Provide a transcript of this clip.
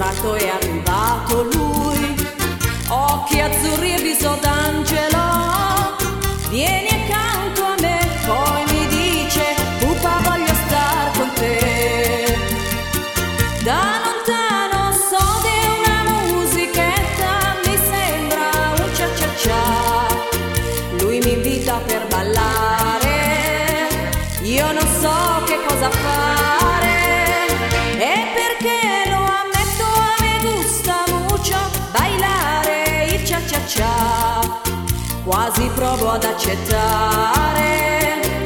quarto è arrivato lui, occhi azzurri e viso d'angelo. Vieni accanto a me, poi mi dice: pupa, voglio star con te. Da lontano so di una musichetta, mi sembra un cia-cia-cia. Lui mi invita per ballare, io non so che cosa fare. E perché lo ammetto, a me gusta mucho bailare il cia-cia-cia. Quasi provo ad accettare,